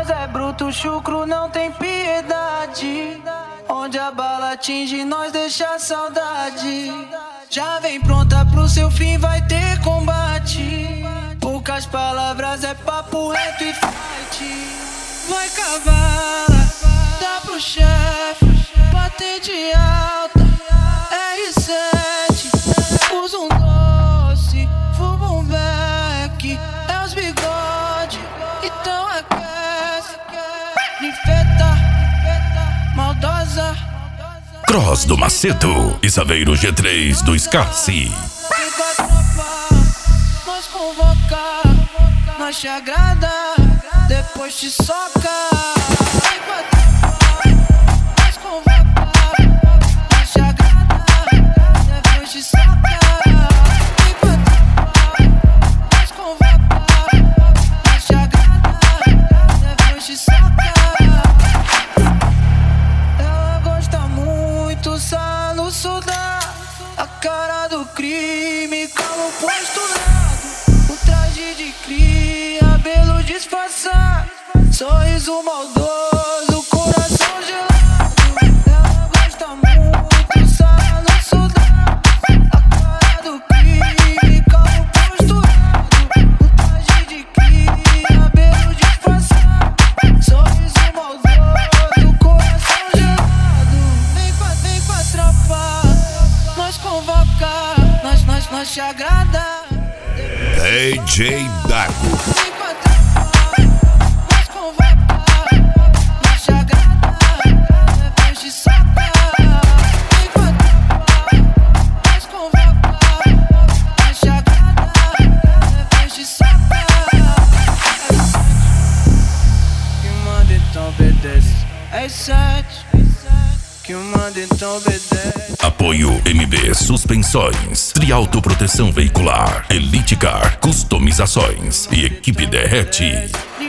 Nós é bruto, chucro, não tem piedade. Onde a bala atinge, nós deixa saudade. Já vem pronta pro seu fim, vai ter combate. Poucas palavras, é papo reto e fight. Vai cavala, dá pro chefe, patente alta, R7. Usa um doce, fuma um beck, é os bigode, então aquece. Ninfeta, maldosa. Cross do Macedo e Saveiro G3 do Scarce. Vem com a tropa, nós convoca, nós te agrada, depois te soca. Vem com a tropa, nós convoca, nós te agrada, depois te soca. Vem com a tropa, nós convoca, nós te agrada, depois te soca. Ela gosta muito, salo sudar, a cara do crime, calo posto lado, o traje de cria, cabelo disfarçado, sorriso maldoso, coração gelado. Ela gosta muito, salo sudar, a cara do crime, calo posto lado, o traje de cria, cabelo disfarçado, sorriso maldoso, coração gelado. Vem com a tropa, nós convoca, nós te agrada. DJ Dago. Vem com a tropa, nós convoca, nós te agrada, depois te soca. Vem com a tropa, nós convoca, nós te agrada, depois te soca. Que manda então obedece, é 7. Que manda então obedece. Apoio MB Suspensões, Triauto Proteção Veicular, Elite Car Customizações e Equipe Derrete.